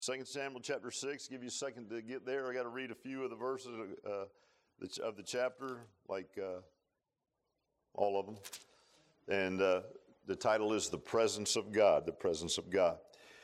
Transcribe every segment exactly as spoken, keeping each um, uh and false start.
Second Samuel chapter six, give you a second to get there. I got to read a few of the verses uh, of the chapter, like uh, all of them. And uh, the title is The Presence of God, The Presence of God.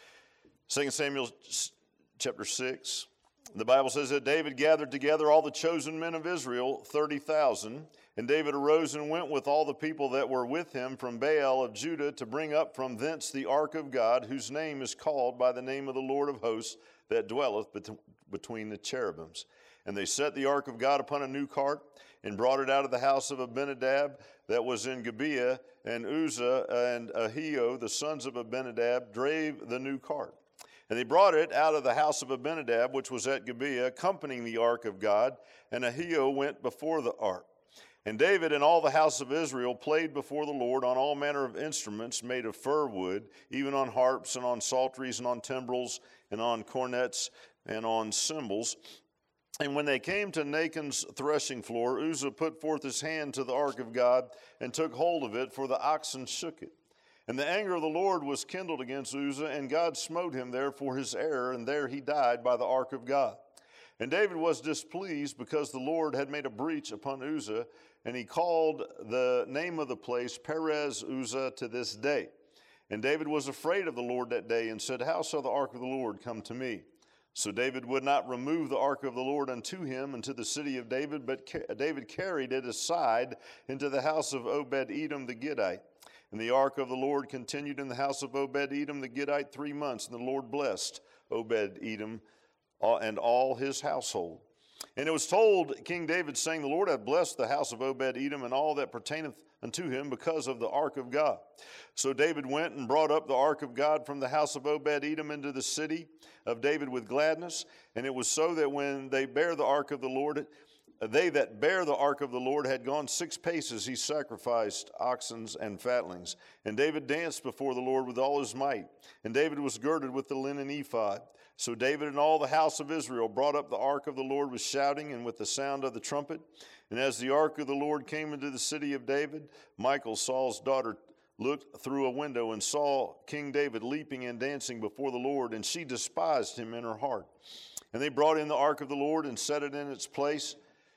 Second Samuel chapter six, the Bible says that David gathered together all the chosen men of Israel, thirty thousand. And David arose and went with all the people that were with him from Baal of Judah to bring up from thence the ark of God, whose name is called by the name of the Lord of hosts, that dwelleth bet- between the cherubims. And they set the ark of God upon a new cart, and brought it out of the house of Abinadab that was in Gibeah, and Uzzah and Ahio, the sons of Abinadab, drave the new cart. And they brought it out of the house of Abinadab, which was at Gibeah, accompanying the ark of God, and Ahio went before the ark. And David and all the house of Israel played before the Lord on all manner of instruments made of fir wood, even on harps and on psalteries and on timbrels and on cornets and on cymbals. And when they came to Nachon's threshing floor, Uzzah put forth his hand to the ark of God and took hold of it, for the oxen shook it. And the anger of the Lord was kindled against Uzzah, and God smote him there for his error, and there he died by the ark of God. And David was displeased because the Lord had made a breach upon Uzzah, and he called the name of the place Perez Uzzah to this day. And David was afraid of the Lord that day, and said, How shall the ark of the Lord come to me? So David would not remove the ark of the Lord unto him, unto the city of David, but David carried it aside into the house of Obed-Edom the Gittite. And the ark of the Lord continued in the house of Obed-Edom the Gittite three months, and the Lord blessed Obed-Edom and all his household. And it was told King David, saying, The Lord hath blessed the house of Obed-Edom and all that pertaineth unto him because of the ark of God. So David went and brought up the ark of God from the house of Obed-Edom into the city of David with gladness. And it was so that when they bare the ark of the Lord, they that bare the ark of the Lord had gone six paces, he sacrificed oxen and fatlings. And David danced before the Lord with all his might. And David was girded with the linen ephod. So David and all the house of Israel brought up the ark of the Lord with shouting and with the sound of the trumpet. And as the ark of the Lord came into the city of David, Michal, Saul's daughter, looked through a window and saw King David leaping and dancing before the Lord, and she despised him in her heart. And they brought in the ark of the Lord and set it in its place,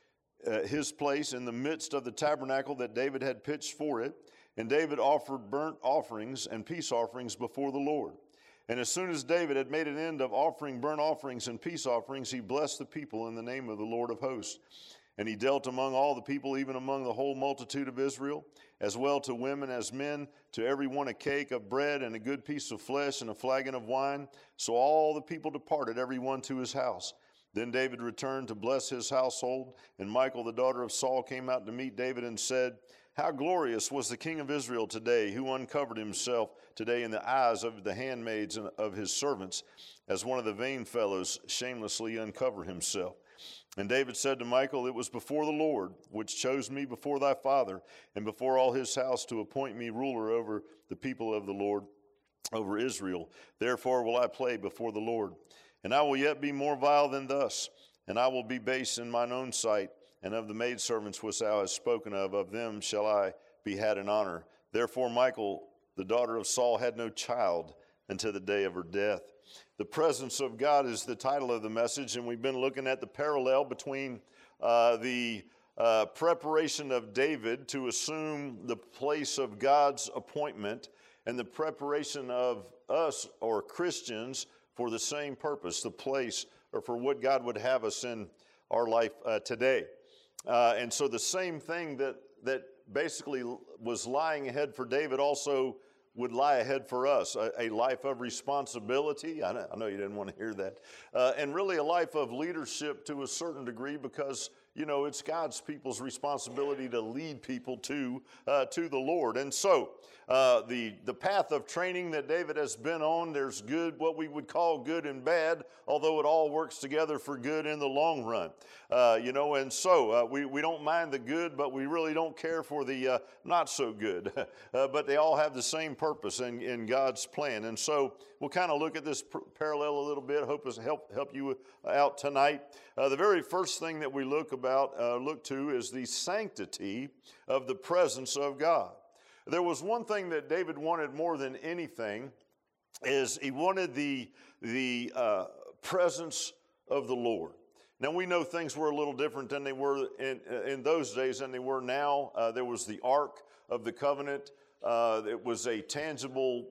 uh, his place in the midst of the tabernacle that David had pitched for it. And David offered burnt offerings and peace offerings before the Lord. And as soon as David had made an end of offering burnt offerings and peace offerings, he blessed the people in the name of the Lord of hosts. And he dealt among all the people, even among the whole multitude of Israel, as well to women as men, to every one a cake of bread and a good piece of flesh and a flagon of wine. So all the people departed, every one to his house. Then David returned to bless his household, and Michal, the daughter of Saul, came out to meet David and said, How glorious was the king of Israel today, who uncovered himself today in the eyes of the handmaids and of his servants, as one of the vain fellows shamelessly uncovered himself. And David said to Michal, It was before the Lord, which chose me before thy father, and before all his house, to appoint me ruler over the people of the Lord, over Israel. Therefore will I play before the Lord. And I will yet be more vile than thus, and I will be base in mine own sight, and of the maidservants which thou hast spoken of, of them shall I be had in honor. Therefore Michal, the daughter of Saul, had no child until the day of her death. The presence of God is the title of the message, and we've been looking at the parallel between uh, the uh, preparation of David to assume the place of God's appointment and the preparation of us, or Christians, for the same purpose, the place, or for what God would have us in our life uh, today. Uh, and so the same thing that, that basically was lying ahead for David also would lie ahead for us, a, a life of responsibility. I know, I know you didn't want to hear that. Uh, and really a life of leadership to a certain degree, because, you know, it's God's people's responsibility to lead people to, uh, to the Lord. And so uh, the, the path of training that David has been on, there's good, what we would call good and bad, although it all works together for good in the long run. Uh, you know, and so uh, we, we don't mind the good, but we really don't care for the uh, not so good. uh, but they all have the same purpose in, in God's plan. And so we'll kind of look at this pr- parallel a little bit. Hope to help help you out tonight. Uh, the very first thing that we look about uh, look to is the sanctity of the presence of God. There was one thing that David wanted more than anything, is he wanted the, the uh, presence of the Lord. Now, we know things were a little different than they were in, in those days than they were now. Uh, there was the Ark of the Covenant. Uh, it was a tangible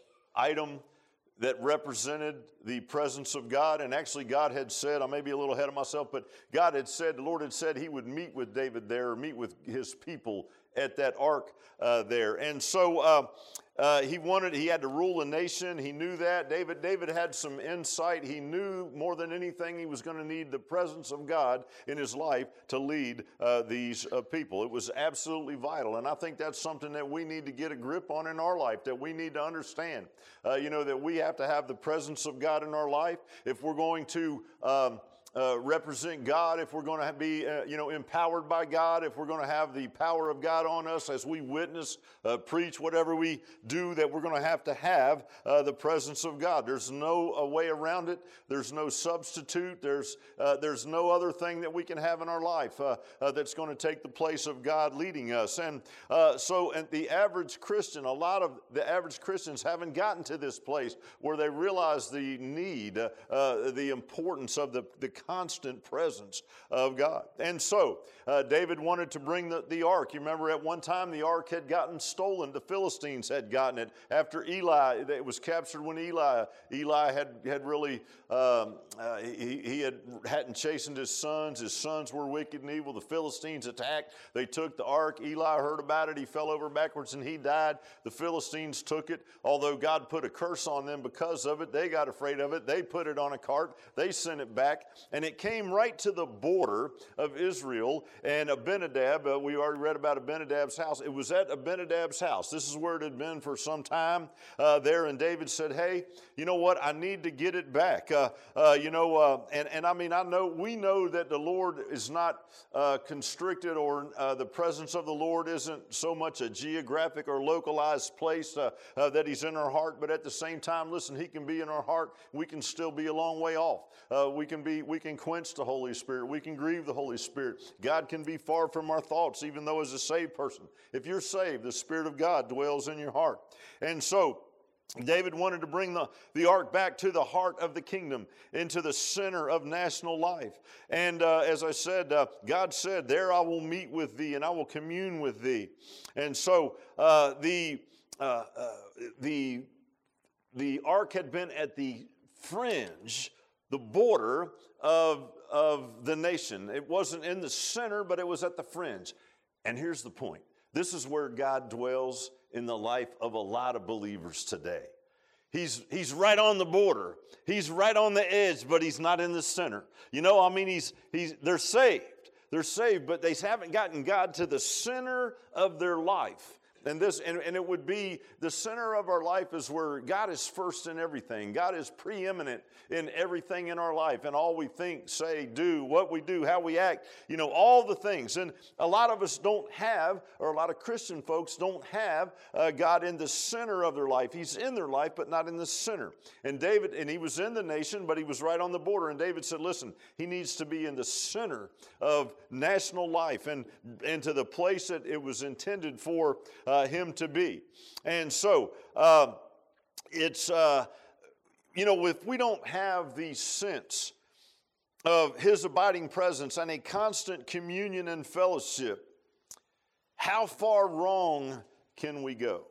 item that represented the presence of God. And actually, God had said, I may be a little ahead of myself, but God had said, the Lord had said he would meet with David there, or meet with his people at that ark uh, there. And so uh, uh, he wanted, he had to rule a nation. He knew that. David, David had some insight. He knew more than anything he was going to need the presence of God in his life to lead uh, these uh, people. It was absolutely vital. And I think that's something that we need to get a grip on in our life, that we need to understand. Uh, you know, that we have to have the presence of God in our life if we're going to um, Uh, represent God, if we're going to be, uh, you know, empowered by God, if we're going to have the power of God on us as we witness, uh, preach, whatever we do, that we're going to have to have uh, the presence of God. There's no uh, way around it. There's no substitute. There's uh, there's no other thing that we can have in our life uh, uh, that's going to take the place of God leading us. And uh, so, and the average Christian, a lot of the average Christians haven't gotten to this place where they realize the need, uh, uh, the importance of the the constant presence of God. And so uh, David wanted to bring the, the ark. You remember at one time the ark had gotten stolen. The Philistines had gotten it after Eli. It was captured when Eli Eli had had really um, uh, he, he had hadn't chastened his sons. His sons were wicked and evil. The Philistines attacked. They took the ark. Eli heard about it. He fell over backwards and he died. The Philistines took it. Although God put a curse on them because of it, they got afraid of it. They put it on a cart. They sent it back. And it came right to the border of Israel. And Abinadab, uh, we already read about Abinadab's house. It was at Abinadab's house. This is where it had been for some time uh, there. And David said, hey, you know what? I need to get it back. Uh, uh, you know, uh, and, and I mean, I know, we know that the Lord is not uh, constricted, or uh, the presence of the Lord isn't so much a geographic or localized place uh, uh, that he's in our heart. But at the same time, listen, he can be in our heart. We can still be a long way off. Uh, we can be, we can quench the Holy Spirit. We can grieve the Holy Spirit. God can be far from our thoughts, even though as a saved person, if you're saved, the Spirit of God dwells in your heart. And so David wanted to bring the, the ark back to the heart of the kingdom, into the center of national life. And uh, as I said, uh, God said, there I will meet with thee and I will commune with thee. And so uh, the, uh, uh, the, the ark had been at the fringe, the border of, of the nation. It wasn't in the center, but it was at the fringe. And here's the point. This is where God dwells in the life of a lot of believers today. He's, he's right on the border. He's right on the edge, but he's not in the center. You know, I mean, he's, he's, they're saved. They're saved, but they haven't gotten God to the center of their life. And this, and, and it would be the center of our life is where God is first in everything. God is preeminent in everything in our life, and all we think, say, do, what we do, how we act, you know, all the things. And a lot of us don't have, or a lot of Christian folks don't have uh, God in the center of their life. He's in their life, but not in the center. And David, and he was in the nation, but he was right on the border. And David said, listen, he needs to be in the center of national life, and, and to the place that it was intended for Uh, him to be. And so uh, it's, uh, you know, if we don't have the sense of his abiding presence and a constant communion and fellowship, how far wrong can we go?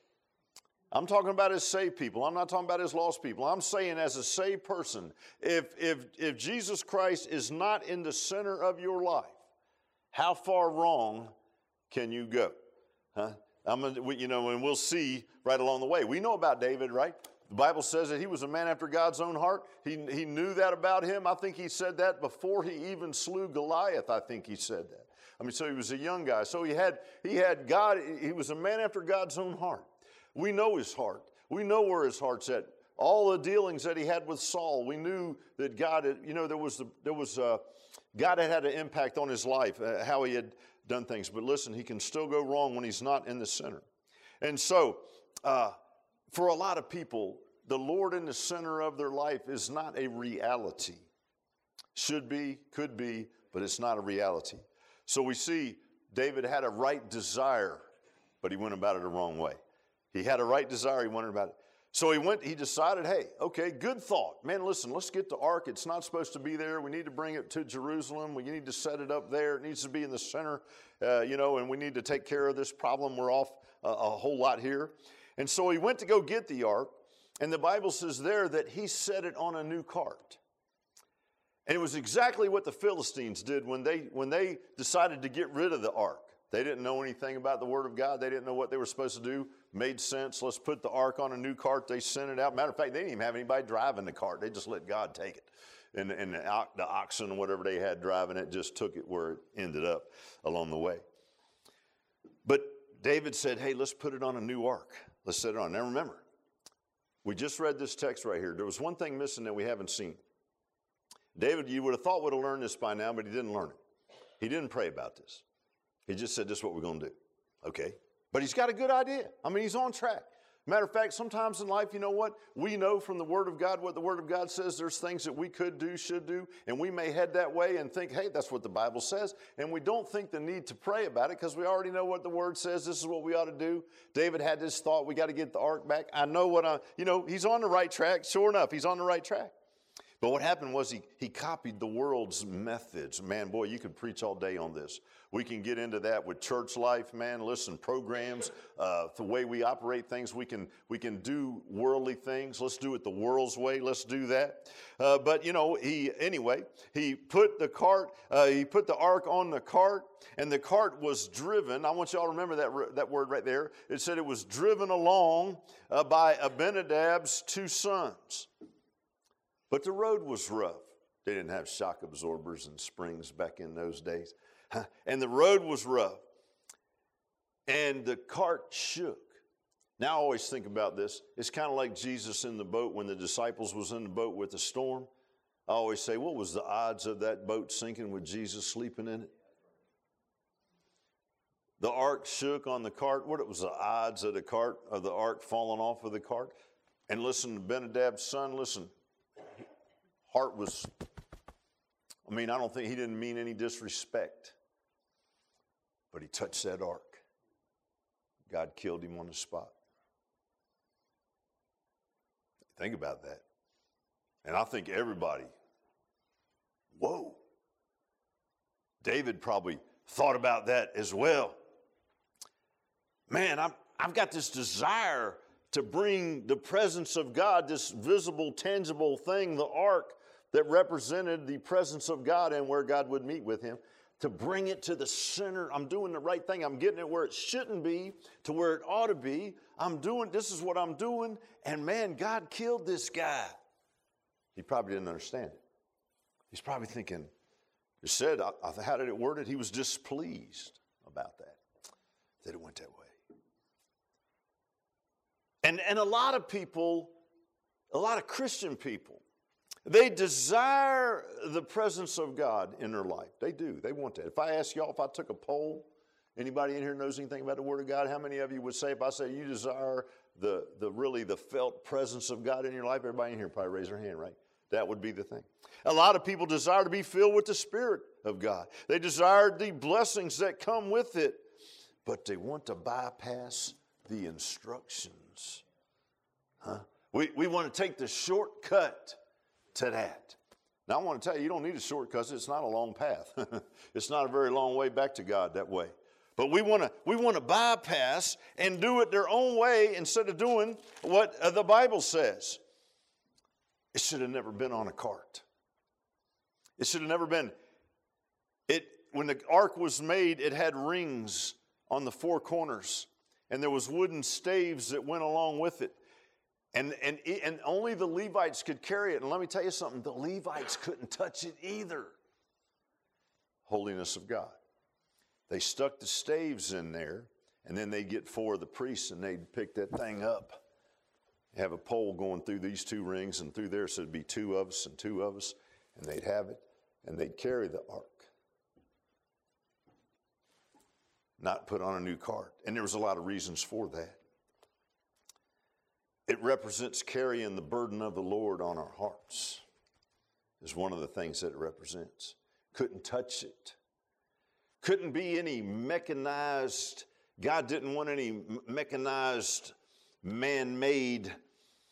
I'm talking about as saved people. I'm not talking about as lost people. I'm saying as a saved person, if, if, if Jesus Christ is not in the center of your life, how far wrong can you go? Huh? I'm gonna, you know, and we'll see right along the way. We know about David, right? The Bible says that he was a man after God's own heart. He, he knew that about him. I think he said that before he even slew Goliath. I think he said that. I mean, so he was a young guy. So he had, he had God. He was a man after God's own heart. We know his heart. We know where his heart's at. All the dealings that he had with Saul, we knew that God had, you know, there was, the, there was, uh, God had had an impact on his life, uh, how he had done things. But listen, he can still go wrong when he's not in the center. And so, uh, for a lot of people, the Lord in the center of their life is not a reality. Should be, could be, but it's not a reality. So we see David had a right desire, but he went about it the wrong way. He had a right desire, he went about it. So he went, he decided, hey, okay, good thought. Man, listen, let's get the ark. It's not supposed to be there. We need to bring it to Jerusalem. We need to set it up there. It needs to be in the center, uh, you know, and we need to take care of this problem. We're off a, a whole lot here. And so he went to go get the ark, and the Bible says there that he set it on a new cart. And it was exactly what the Philistines did when they, when they decided to get rid of the ark. They didn't know anything about the Word of God. They didn't know what they were supposed to do. Made sense. Let's put the ark on a new cart. They sent it out. Matter of fact, they didn't even have anybody driving the cart. They just let God take it. And, and the, the oxen or whatever they had driving it just took it where it ended up along the way. But David said, hey, let's put it on a new ark. Let's set it on. Now remember, we just read this text right here. There was one thing missing that we haven't seen. David, you would have thought would have learned this by now, but he didn't learn it. He didn't pray about this. He just said, this is what we're going to do. Okay. But he's got a good idea. I mean, he's on track. Matter of fact, sometimes in life, you know what? We know from the Word of God what the Word of God says. There's things that we could do, should do, and we may head that way and think, hey, that's what the Bible says. And we don't think the need to pray about it because we already know what the Word says. This is what we ought to do. David had this thought, we got to get the ark back. I know what I, you know, he's on the right track. Sure enough, he's on the right track. But what happened was he, he copied the world's methods. Man, boy, you could preach all day on this. We can get into that with church life, man. Listen, programs, uh, the way we operate things, we can we can do worldly things. Let's do it the world's way. Let's do that. Uh, but, you know, he, anyway, he put the cart, uh, he put the ark on the cart, and the cart was driven. I want y'all to remember that, that word right there. It said it was driven along uh, by Abinadab's two sons. But the road was rough. They didn't have shock absorbers and springs back in those days. And the road was rough. And the cart shook. Now I always think about this. It's kind of like Jesus in the boat when the disciples was in the boat with the storm. I always say, what was the odds of that boat sinking with Jesus sleeping in it? The ark shook on the cart. What was the odds of the cart, of the ark falling off of the cart? And listen to Abinadab's son, listen. Heart was, I mean, I don't think he didn't mean any disrespect. But he touched that ark. God killed him on the spot. Think about that. And I think everybody, whoa. David probably thought about that as well. Man, I'm, I've got this desire to bring the presence of God, this visible, tangible thing, the ark that represented the presence of God and where God would meet with him, to bring it to the center. I'm doing the right thing. I'm getting it where it shouldn't be to where it ought to be. I'm doing, this is what I'm doing. And man, God killed this guy. He probably didn't understand it. He's probably thinking, it said, I, I, how did it word it? He was displeased about that, that it went that way. And, and a lot of people, a lot of Christian people, they desire the presence of God in their life. They do. They want that. If I ask y'all, if I took a poll, anybody in here knows anything about the Word of God, how many of you would say, if I say you desire the, the really the felt presence of God in your life, everybody in here probably raise their hand, right? That would be the thing. A lot of people desire to be filled with the Spirit of God. They desire the blessings that come with it, but they want to bypass the instructions. Huh? We, we want to take the shortcut to that. Now, I want to tell you, you don't need a shortcut. It's not a long path. It's not a very long way back to God that way. But we want to we want to bypass and do it their own way instead of doing what uh, the Bible says. It should have never been on a cart. It should have never been. It when the ark was made, it had rings on the four corners, and there was wooden staves that went along with it. And, and, and only the Levites could carry it. And let me tell you something, the Levites couldn't touch it either. Holiness of God. They stuck the staves in there, and then they'd get four of the priests, and they'd pick that thing up. Have a pole going through these two rings and through there, so it'd be two of us and two of us, and they'd have it, and they'd carry the ark. Not put on a new cart. And there was a lot of reasons for that. It represents carrying the burden of the Lord on our hearts, is one of the things that it represents. Couldn't touch it. Couldn't be any mechanized, God didn't want any mechanized, man-made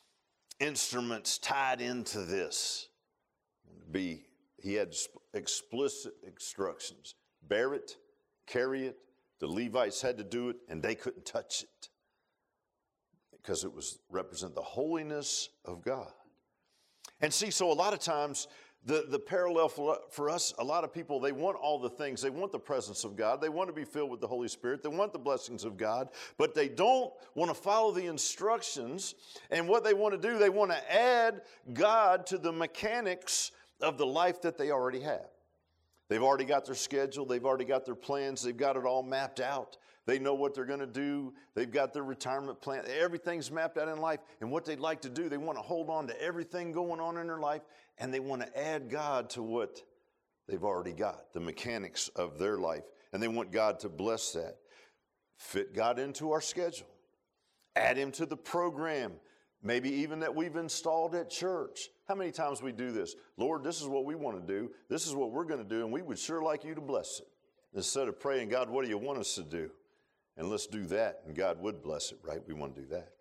instruments tied into this. Be, he had explicit instructions. Bear it, carry it. The Levites had to do it, and they couldn't touch it because it was represent the holiness of God. And see, so a lot of times, the, the parallel for, for us, a lot of people, they want all the things. They want the presence of God. They want to be filled with the Holy Spirit. They want the blessings of God, but they don't want to follow the instructions. And what they want to do, they want to add God to the mechanics of the life that they already have. They've already got their schedule. They've already got their plans. They've got it all mapped out. They know what they're going to do. They've got their retirement plan. Everything's mapped out in life. And what they'd like to do, they want to hold on to everything going on in their life, and they want to add God to what they've already got, the mechanics of their life. And they want God to bless that. Fit God into our schedule. Add Him to the program. Maybe even that we've installed at church. How many times we do this? Lord, this is what we want to do. This is what we're going to do, and we would sure like you to bless it. Instead of praying, God, what do you want us to do? And let's do that, and God would bless it, right? We want to do that.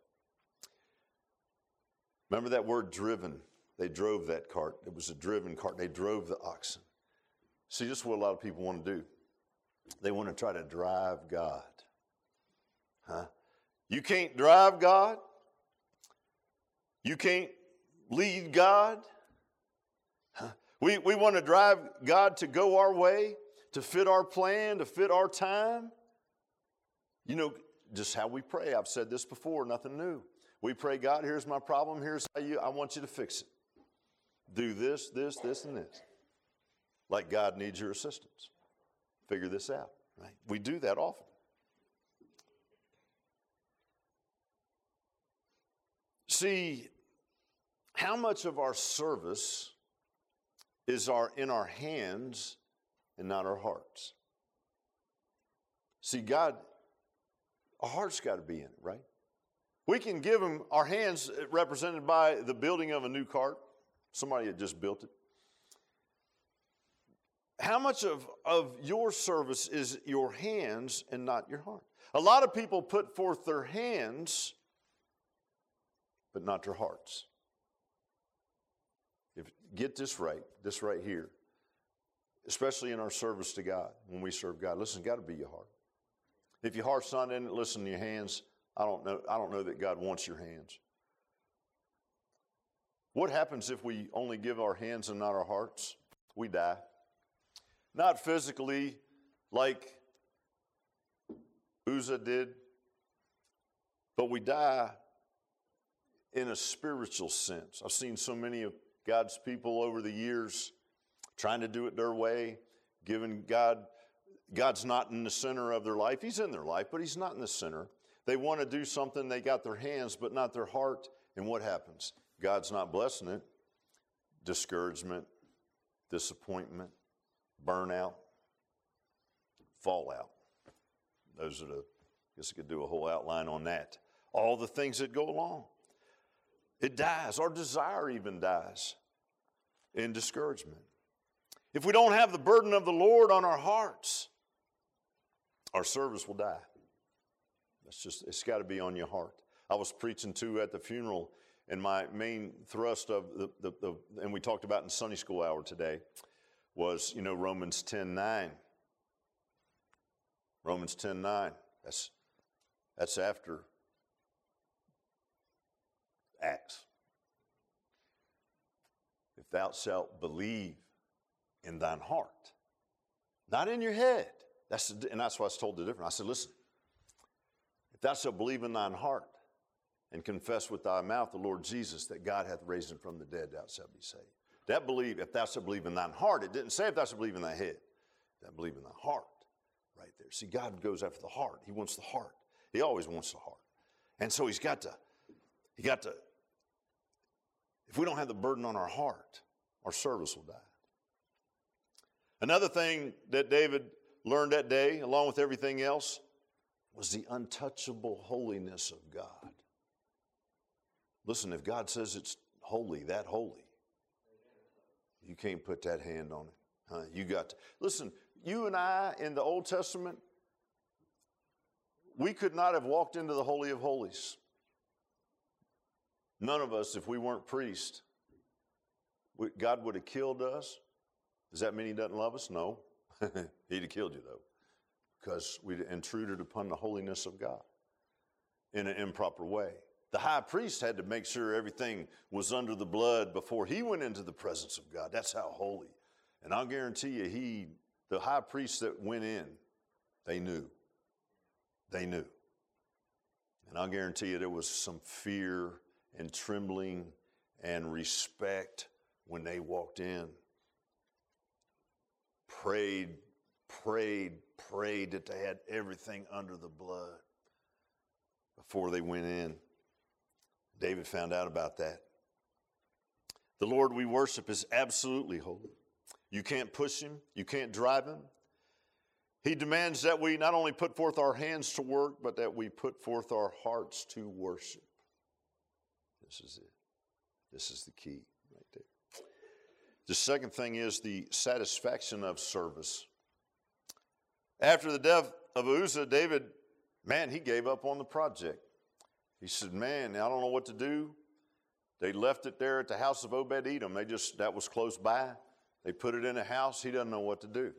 Remember that word driven? They drove that cart. It was a driven cart. They drove the oxen. See, this is what a lot of people want to do. They want to try to drive God. Huh? You can't drive God. You can't lead God. Huh? We, we want to drive God to go our way, to fit our plan, to fit our time. You know, just how we pray. I've said this before, nothing new. We pray, God, here's my problem. Here's how you, I want you to fix it. Do this, this, this, and this. Like God needs your assistance. Figure this out, right? We do that often. See, how much of our service is our in our hands and not our hearts? See, God, our heart's got to be in it, right? We can give Him our hands represented by the building of a new cart. Somebody had just built it. How much of, of your service is your hands and not your heart? A lot of people put forth their hands, but not their hearts. If get this right, this right here, especially in our service to God, when we serve God, listen, it's got to be your heart. If your heart's not in it, listen to your hands. I don't know. I don't know that God wants your hands. What happens if we only give our hands and not our hearts? We die. Not physically, like Uzzah did, but we die in a spiritual sense. I've seen so many of God's people over the years trying to do it their way, giving God. God's not in the center of their life. He's in their life, but He's not in the center. They want to do something. They got their hands, but not their heart. And what happens? God's not blessing it. Discouragement, disappointment, burnout, fallout. Those are the, I guess I could do a whole outline on that. All the things that go along. It dies. Our desire even dies in discouragement. If we don't have the burden of the Lord on our hearts, our service will die. That's just, it's got to be on your heart. I was preaching too at the funeral, and my main thrust of the, the, the and we talked about in Sunday school hour today, was, you know, Romans ten nine. Romans ten nine. That's, that's after Acts. If thou shalt believe in thine heart, not in your head. That's the, and that's why I was told the difference. I said, listen, if thou shalt believe in thine heart and confess with thy mouth the Lord Jesus that God hath raised Him from the dead, thou shalt be saved. That believe, if thou shalt believe in thine heart, it didn't say if thou shalt believe in thy head. That believe in thy heart, right there. See, God goes after the heart. He wants the heart. He always wants the heart. And so He's got to, He got to, if we don't have the burden on our heart, our service will die. Another thing that David learned that day, along with everything else, was the untouchable holiness of God. Listen, if God says it's holy, that holy, you can't put that hand on it. Huh? You got to. Listen, you and I in the Old Testament, we could not have walked into the Holy of Holies. None of us, if we weren't priests, we, God would have killed us. Does that mean he doesn't love us? No. He'd have killed you, though, because we intruded upon the holiness of God in an improper way. The high priest had to make sure everything was under the blood before he went into the presence of God. That's how holy. And I'll guarantee you, he, the high priests that went in, they knew. They knew. And I'll guarantee you there was some fear and trembling and respect when they walked in. Prayed, prayed, prayed that they had everything under the blood before they went in. David found out about that. The Lord we worship is absolutely holy. You can't push him. You can't drive him. He demands that we not only put forth our hands to work, but that we put forth our hearts to worship. This is it. This is the key right there. The second thing is the satisfaction of service. After the death of Uzzah, David, man, he gave up on the project. He said, man, I don't know what to do. They left it there at the house of Obed-Edom. They just, that was close by. They put it in a house. He doesn't know what to do.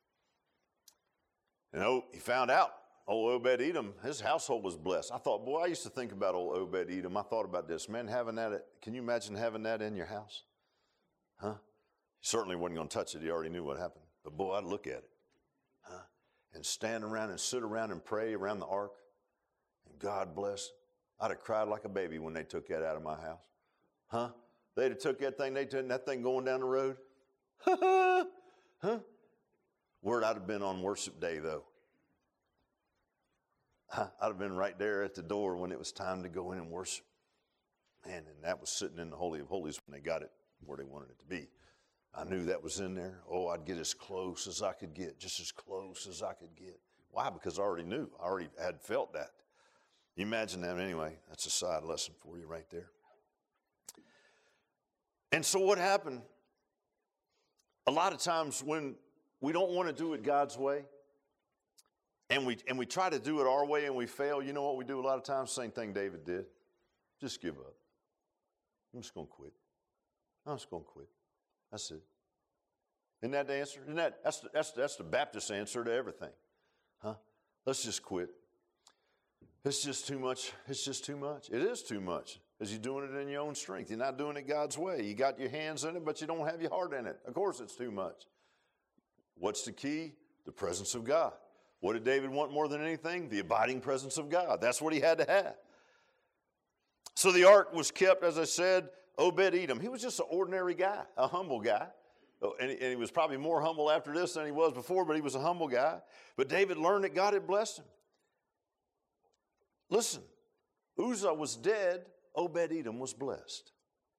And oh, he found out, old Obed-Edom, his household was blessed. I thought, boy, I used to think about old Obed-Edom. I thought about this. Man, having that, can you imagine having that in your house? Huh? He certainly wasn't going to touch it. He already knew what happened. But boy, I'd look at it. Huh? And stand around and sit around and pray around the ark. And God bless. I'd have cried like a baby when they took that out of my house. Huh? They'd have took that thing, they took that thing going down the road. Huh? Word I'd have been on worship day, though. I'd have been right there at the door when it was time to go in and worship. Man, and that was sitting in the Holy of Holies when they got it where they wanted it to be. I knew that was in there. Oh, I'd get as close as I could get, just as close as I could get. Why? Because I already knew. I already had felt that. You imagine that anyway. That's a side lesson for you right there. And so what happened? A lot of times when we don't want to do it God's way, and we and we try to do it our way and we fail, you know what we do a lot of times? Same thing David did. Just give up. I'm just going to quit. I'm just going to quit. That's it. Isn't that the answer? Isn't that, that's, the, that's, that's the Baptist answer to everything. Huh? Let's just quit. It's just too much. It's just too much. It is too much because you're doing it in your own strength. You're not doing it God's way. You got your hands in it, but you don't have your heart in it. Of course it's too much. What's the key? The presence of God. What did David want more than anything? The abiding presence of God. That's what he had to have. So the ark was kept, as I said, Obed-Edom. He was just an ordinary guy, a humble guy. And he, and he was probably more humble after this than he was before, but he was a humble guy. But David learned that God had blessed him. Listen, Uzzah was dead, Obed-Edom was blessed.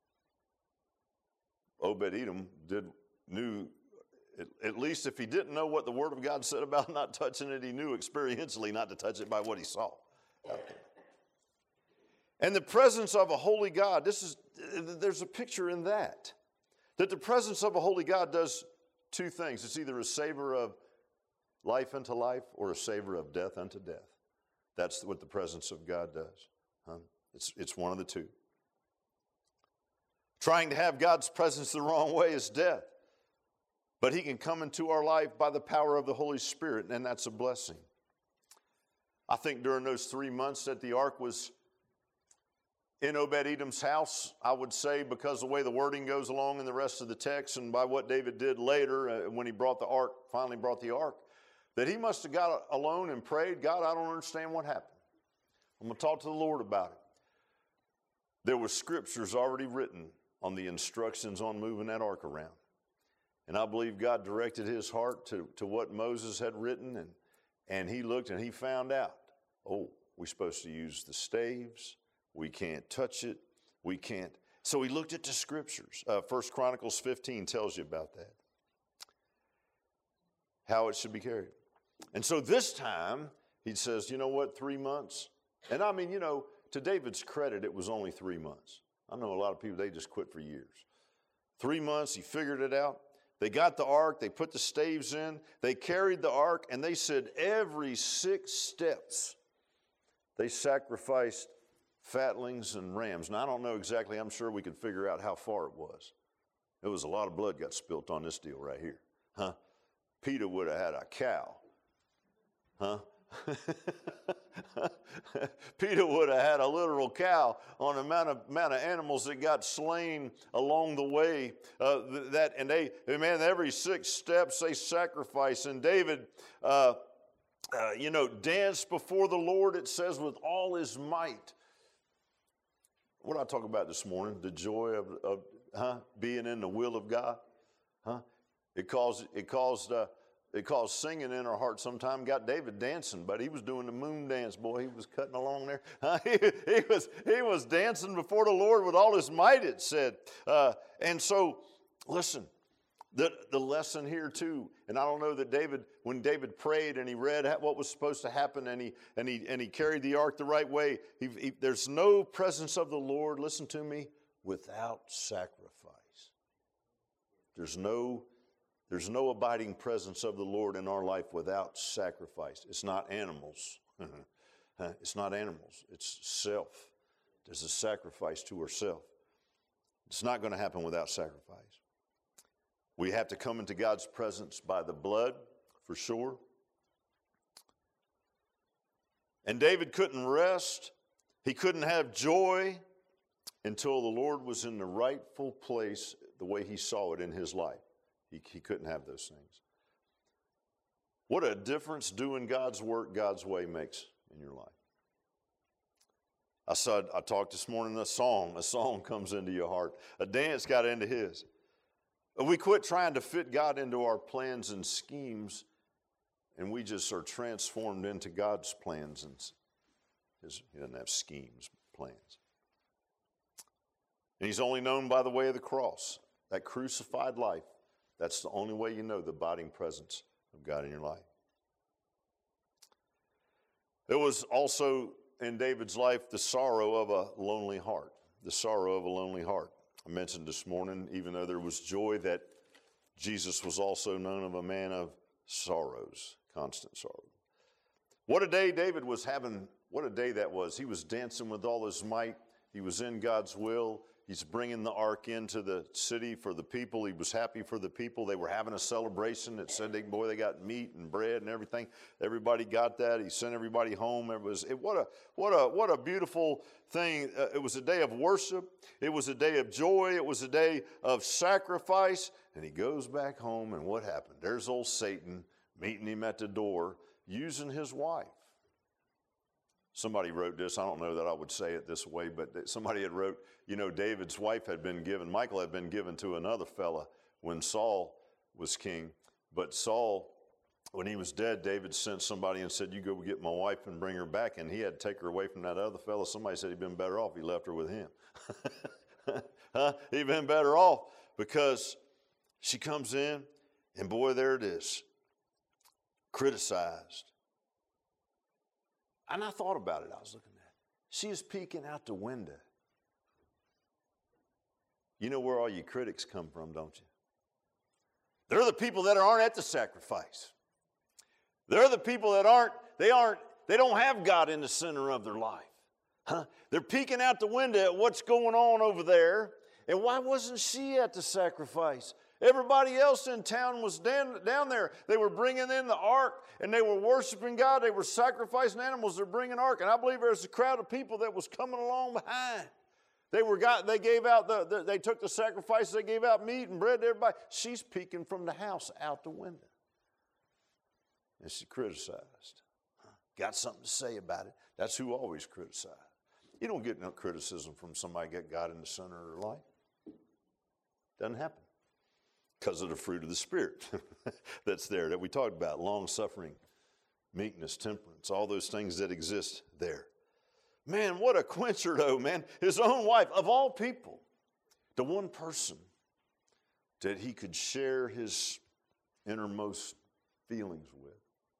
Obed-Edom did, knew, at, at least if he didn't know what the Word of God said about not touching it, he knew experientially not to touch it by what he saw. Okay. And the presence of a holy God, this is, there's a picture in that. That the presence of a holy God does two things. It's either a savor of life unto life or a savor of death unto death. That's what the presence of God does. Huh? It's, it's one of the two. Trying to have God's presence the wrong way is death. But he can come into our life by the power of the Holy Spirit, and that's a blessing. I think during those three months that the ark was in Obed-Edom's house, I would say, because the way the wording goes along in the rest of the text and by what David did later uh, when he brought the ark, finally brought the ark, that he must have got alone and prayed, God, I don't understand what happened. I'm going to talk to the Lord about it. There were scriptures already written on the instructions on moving that ark around. And I believe God directed his heart to, to what Moses had written, and, and he looked and he found out, oh, we're supposed to use the staves. We can't touch it. We can't. So he looked at the scriptures. Uh, First Chronicles fifteen tells you about that. How it should be carried. And so this time, he says, you know what, three months? And I mean, you know, to David's credit, it was only three months. I know a lot of people, they just quit for years. Three months, he figured it out. They got the ark, they put the staves in, they carried the ark, and they said every six steps, they sacrificed fatlings and rams. Now, I don't know exactly. I'm sure we could figure out how far it was. It was a lot of blood got spilt on this deal right here. Huh? Peter would have had a cow. Huh? Peter would have had a literal cow on the amount of, amount of animals that got slain along the way. Uh, that and they, man, every six steps they sacrifice. And David, uh, uh, you know, danced before the Lord, it says, with all his might. What did I talk about this morning? The joy of, of huh, being in the will of God. Huh? It caused, it caused, uh, it caused singing in our heart. Sometime got David dancing, but he was doing the moon dance. Boy, he was cutting along there. Huh? he, he was, he was dancing before the Lord with all his might, it said. Uh, and so, listen, the, the lesson here too, and I don't know that David, when David prayed and he read what was supposed to happen and he, and he, and he carried the ark the right way, he, he, there's no presence of the Lord, listen to me, without sacrifice. There's no There's no abiding presence of the Lord in our life without sacrifice. It's not animals. It's not animals. It's self. There's a sacrifice to ourself. It's not going to happen without sacrifice. We have to come into God's presence by the blood, for sure. And David couldn't rest. He couldn't have joy until the Lord was in the rightful place the way he saw it in his life. He, he couldn't have those things. What a difference doing God's work God's way makes in your life. I said, I talked this morning, a song, a song comes into your heart. A dance got into his. We quit trying to fit God into our plans and schemes, and we just are transformed into God's plans. And his, he doesn't have schemes, plans. And he's only known by the way of the cross, that crucified life. That's the only way you know the abiding presence of God in your life. There was also in David's life the sorrow of a lonely heart. The sorrow of a lonely heart. I mentioned this morning, even though there was joy, that Jesus was also known of a man of sorrows, constant sorrow. What a day David was having, what a day that was. He was dancing with all his might. He was in God's will. He's bringing the ark into the city for the people. He was happy for the people. They were having a celebration. It said, they, boy, they got meat and bread and everything. Everybody got that. He sent everybody home. It was it, what a what a what a beautiful thing. Uh, it was a day of worship. It was a day of joy. It was a day of sacrifice. And he goes back home, and what happened? There's old Satan meeting him at the door, using his wife. Somebody wrote this. I don't know that I would say it this way, but somebody had wrote, you know, David's wife had been given, Michal had been given to another fella when Saul was king. But Saul, when he was dead, David sent somebody and said, you go get my wife and bring her back. And he had to take her away from that other fella. Somebody said he'd been better off. He left her with him. huh? He'd been better off because she comes in and boy, there it is. Criticized. And I thought about it. I was looking at it. She is peeking out the window. You know where all your critics come from, don't you? They're the people that aren't at the sacrifice. They're the people that aren't, they aren't, they don't have God in the center of their life. Huh? They're peeking out the window at what's going on over there. And why wasn't she at the sacrifice? Everybody else in town was down, down there. They were bringing in the ark, and they were worshiping God. They were sacrificing animals. They're bringing ark. And I believe there was a crowd of people that was coming along behind. They were got. They gave out the, the. They took the sacrifices. They gave out meat and bread to everybody. She's peeking from the house out the window, and she criticized. Got something to say about it. That's who always criticizes. You don't get no criticism from somebody that got God in the center of their life. Doesn't happen. Because of the fruit of the Spirit that's there, that we talked about, long-suffering, meekness, temperance, all those things that exist there. Man, what a quencher, though, man. His own wife, of all people, the one person that he could share his innermost feelings with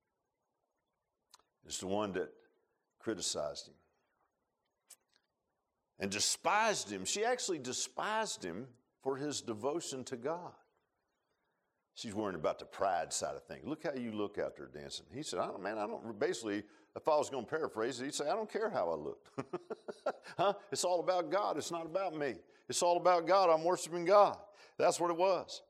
is the one that criticized him and despised him. She actually despised him for his devotion to God. She's worrying about the pride side of things. Look how you look out there dancing. He said, I don't, man, I don't, basically, if I was going to paraphrase it, he'd say, I don't care how I look. Huh? It's all about God. It's not about me. It's all about God. I'm worshiping God. That's what it was.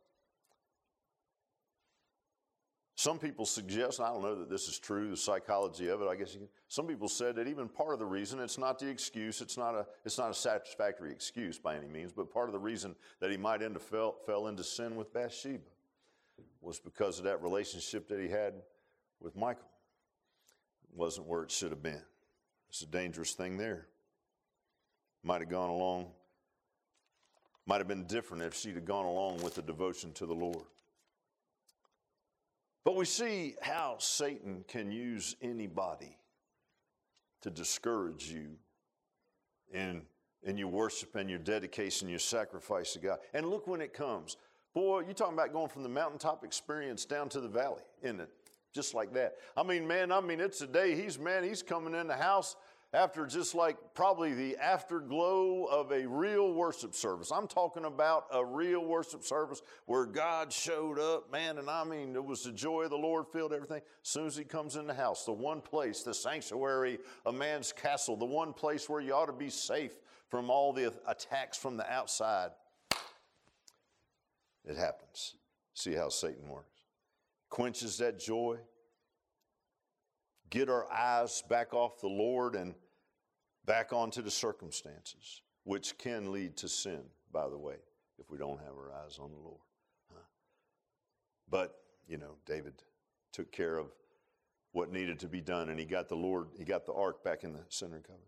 Some people suggest, and I don't know that this is true, the psychology of it, I guess you can, some people said that even part of the reason, it's not the excuse, it's not a it's not a satisfactory excuse by any means, but part of the reason that he might end up fell, fell into sin with Bathsheba was because of that relationship that he had with Michael. It wasn't where it should have been. It's a dangerous thing there. Might have gone along, might have been different if she'd have gone along with the devotion to the Lord. But we see how Satan can use anybody to discourage you in, in your worship and your dedication, your sacrifice to God. And look when it comes. Boy, you're talking about going from the mountaintop experience down to the valley, isn't it? Just like that. I mean, man, I mean, it's a day he's, man, he's coming in the house after just like probably the afterglow of a real worship service. I'm talking about a real worship service where God showed up, man, and I mean, it was the joy of the Lord filled everything. As soon as he comes in the house, the one place, the sanctuary, a man's castle, the one place where you ought to be safe from all the attacks from the outside, it happens. See how Satan works. Quenches that joy. Get our eyes back off the Lord and back onto the circumstances, which can lead to sin, by the way, if we don't have our eyes on the Lord. Huh? But, you know, David took care of what needed to be done, and he got the Lord, he got the ark back in the center cover.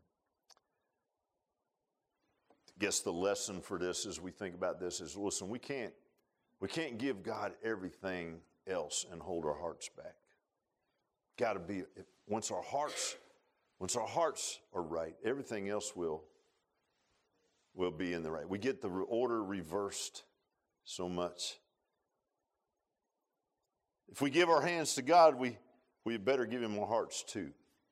I guess the lesson for this as we think about this is, listen, we can't, we can't give God everything else and hold our hearts back. Got to be, once our hearts, once our hearts are right, everything else will, will be in the right. We get the order reversed so much. If we give our hands to God, we, we better give him our hearts too.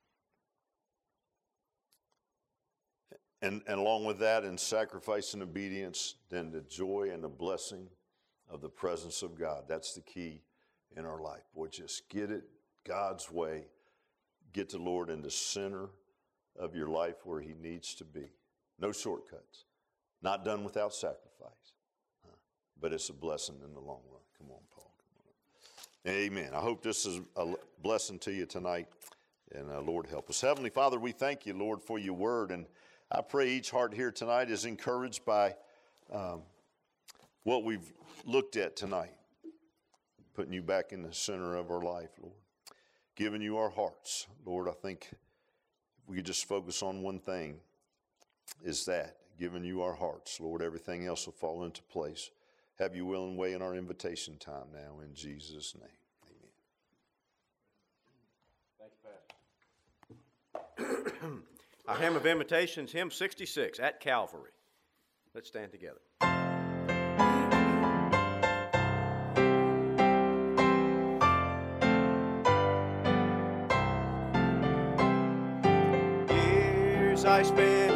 And, and along with that, in sacrifice and obedience, then the joy and the blessing of the presence of God. That's the key in our life. Boy, just get it God's way. Get the Lord in the center of your life where he needs to be. No shortcuts. Not done without sacrifice. Huh? But it's a blessing in the long run. Come on, Paul. Come on. Amen. I hope this is a blessing to you tonight. And uh, Lord, help us. Heavenly Father, we thank you, Lord, for your word. And I pray each heart here tonight is encouraged by um, what we've looked at tonight. Putting you back in the center of our life, Lord. Giving you our hearts. Lord, I think if we could just focus on one thing, is that, giving you our hearts. Lord, everything else will fall into place. Have your will and way in our invitation time now, in Jesus' name. Amen. Thank you, Pastor. Our hymn of invitations, hymn sixty-six, At Calvary. Let's stand together. I spent